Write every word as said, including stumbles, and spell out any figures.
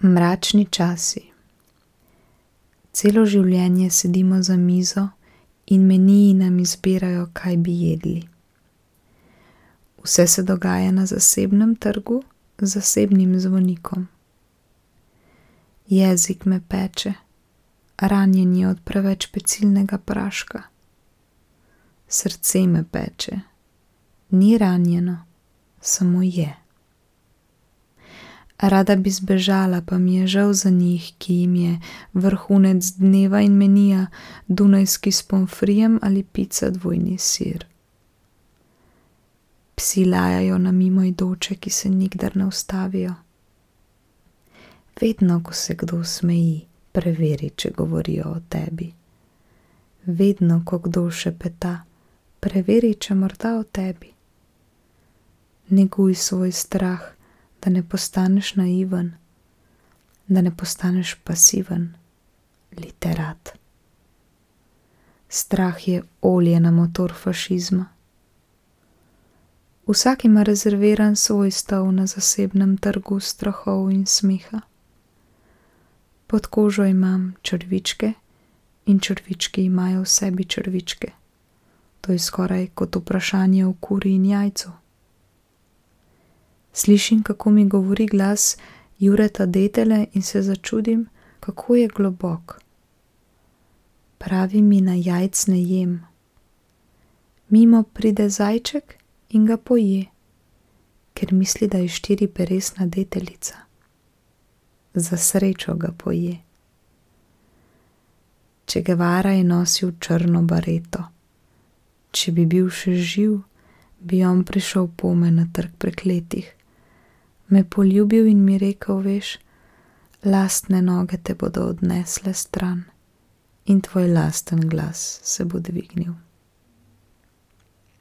Mračni časi. Celo življenje sedimo za mizo in meniji nam izbirajo, kaj bi jedli. Vse se dogaja na zasebnem trgu z zasebnim zvonikom. Jezik me peče, ranjen je od preveč pecilnega praška. Srce me peče, ni ranjeno, samo je. Rada bi zbežala, pa mi je žal za njih, ki jim je vrhunec dneva in menija dunajski s pomfrijem ali pica dvojni sir. Psi lajajo na mimoidoče, ki se nikdar ne ustavijo. Vedno, ko se kdo smeji, preveri, če govorijo o tebi. Vedno, ko kdo šepeta, preveri, če morda o tebi. Neguj svoj strah, da ne postaneš naiven, da ne postaneš pasiven, literat. Strah je olje na motor fašizma. Vsak ima rezerviran svoj stol na zasebnem trgu strahov in smeha. Pod kožo imam črvičke in črvički imajo v sebi črvičke. To je skoraj kot vprašanje o kuri in jajcu. Slišim, kako mi govori glas Jureta Detele in se začudim, kako je globok. Pravi mi, na jajc ne jem. Mimo pride zajček in ga poje, ker misli, da je štiriperesna deteljica. Za srečo ga poje. Che Guevara je nosil črno bareto. Če bi bil še živ, bi on prišel pome na trg prekletih, me poljubil in mi rekel, veš, lastne noge te bodo odnesle stran in tvoj lasten glas se bo dvignil.